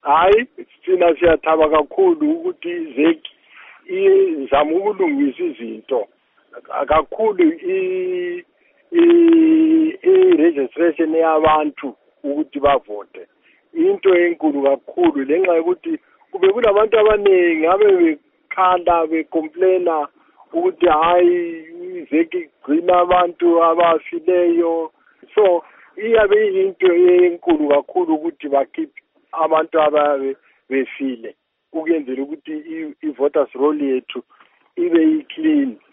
hayi thina siyathaba kakhulu ukuthi izeki izama ukulungisa izinto kakhulu i-registration yabantu ukuthi bavote into enkulu kakhulu lenxa yokuthi kube kunabantu abaningi abebekhala becomplaina ukuthi hayi izeki igcina abantu abafileyo so iyabe into enkulu kakhulu ukuthi bakhiphe abantu ababe befile ukuyenzela ukuthi i-voters roll yethu ibe clean.